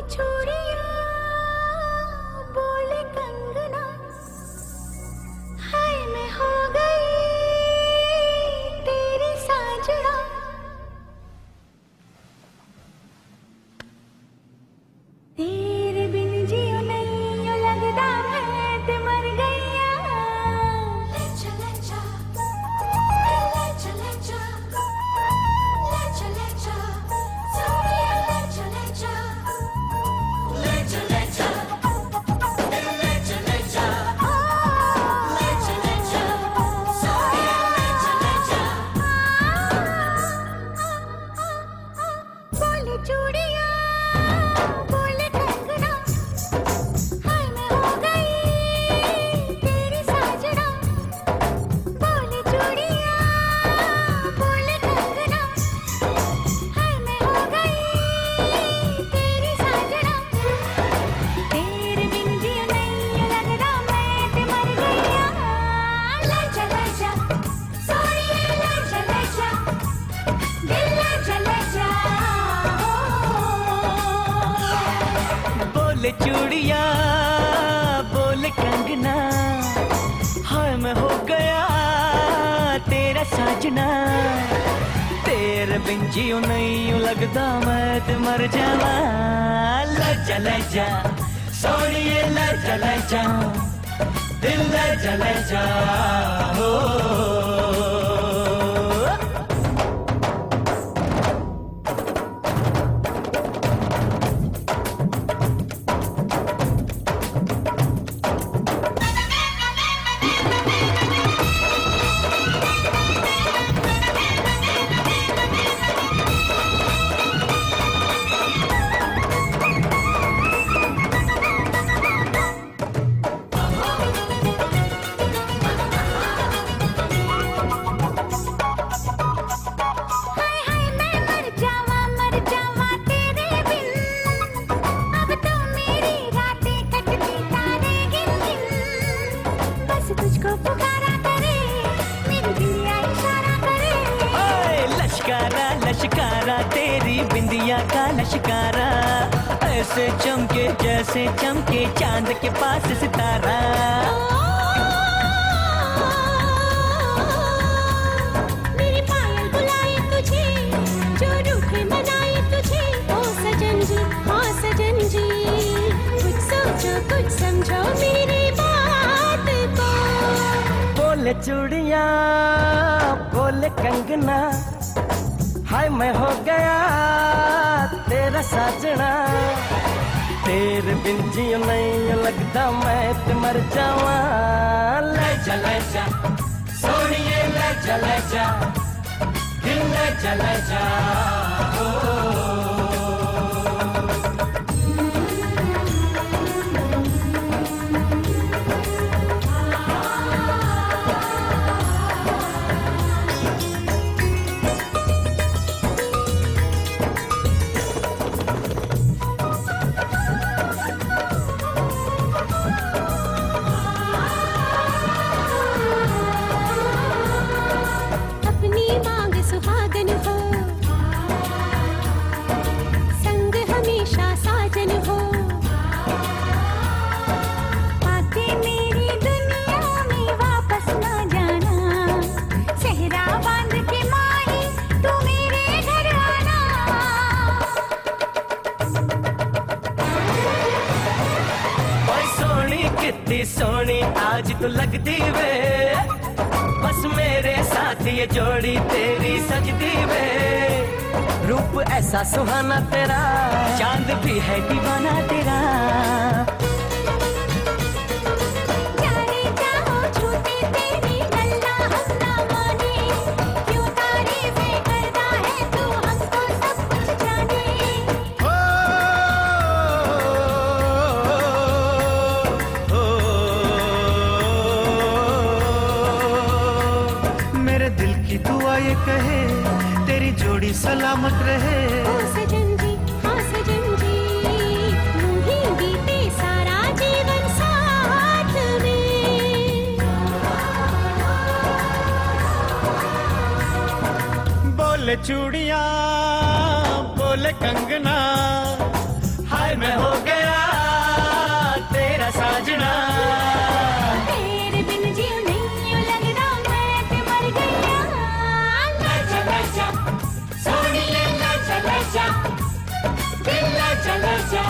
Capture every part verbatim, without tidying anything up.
चूड़ियां बोले कंगना, हाय मैं हो गई तेरी साजना। तेरे बिन जियो नहीं यो लगदा मैं ते मर गईया। ले चले जा, ले चले जा, ले चले जा, सोनिया ले चले जा, ले चले जा, ले चले जा, ले चले जा, सोनिया ले चले जा। बोले चूड़ियां बोले कंगना, हाय मैं हो गई तेरी साजना। बोले चूड़ियां बोले कंगना, हाय मैं हो गई तेरी साजना। तेरे बिन जियो नहीं लगदा मैं ते मर गईया। ले चले जा, सोनिया ले चले जा, दिल ले चले जा। बोले चूड़िया बोले कंगना, हाय मैं हो गया तेरा साजना। तेरे बिन जियो नहीं यूं लगदा मैं ते मर जावा। ले चले जा सोनिए ले चले जा, दिल ले चले जा हो। हाय हाय मैं मर जावा मर जावा तेरे बिन, अब तो मेरी रातें कटती तारे गिन गिन। बस तुझको पुकारा करे मेरी दिया इशारा करे। ओए लश्कारा लश्कारा तेरी बिंदिया का लश्कारा, ऐसे चमके जैसे चमके चांद के पास सितारा। मेरी पायल बुलाए तुझे, जो रूठे मनाए तुझे। ओ सजन जी हाँ सजन जी, कुछ सोचो कुछ समझो मेरी बात को। बोले चूड़िया बोले कंगना, हाय मैं हो गया तेरा साजना। तेरे बिन जियो नहीं लगदा मैं ते मर जावा। ले चले जा सोनिए ले चले जा, दिल ले चले जा ओ। अपनी मांग सुहागन हो, संग हमेशा साजन हो। आके मेरी दुनिया में वापस ना जाना, सेहरा बांध के माही तू मेरे घर आना। ओए सोनी कितनी सोनी आज तू लगदी वे, बस मेरे साथ ये जोड़ी तेरी सजदी वे। रूप ऐसा सुहाना तेरा, चांद भी है दीवाना तेरा। जाने जाओ छूटे तेरी गल्ला हम ना माने, क्यों तारीफें करता है तू हमको सब कुछ जाने। ओ, ओ, ओ, मेरे दिल की दुआ ये कहे तेरी जोड़ी सलामत रहे। ओ सजन जी हाँ सजन जी, यूं ही बीते सारा जीवन साथ में। बोले चूड़िया बोले कंगना, हाय मैं हो गया तेरा साजना। तेरे बिन जीव नहीं यूं लगदा मैं ते मर गईया। लजा लजा सोनिए लजा लजा दिल लजा लजा।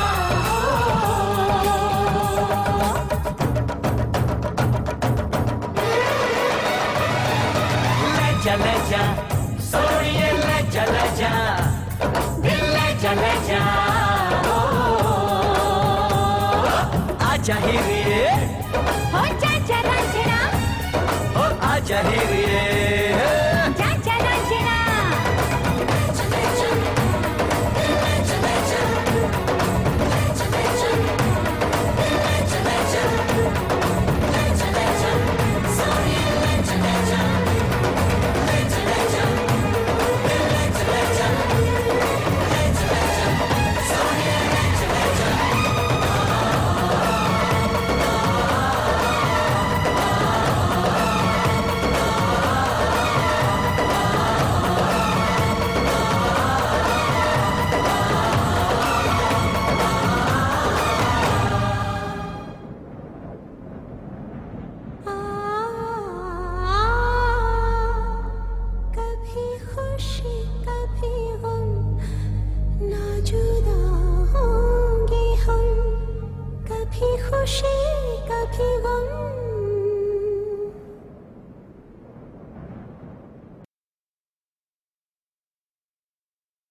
लजा लजा सोनिए लजा लजा दिल लजा लजा। आजा हीरे हो जा जा रंजना ओ आजा हीरे।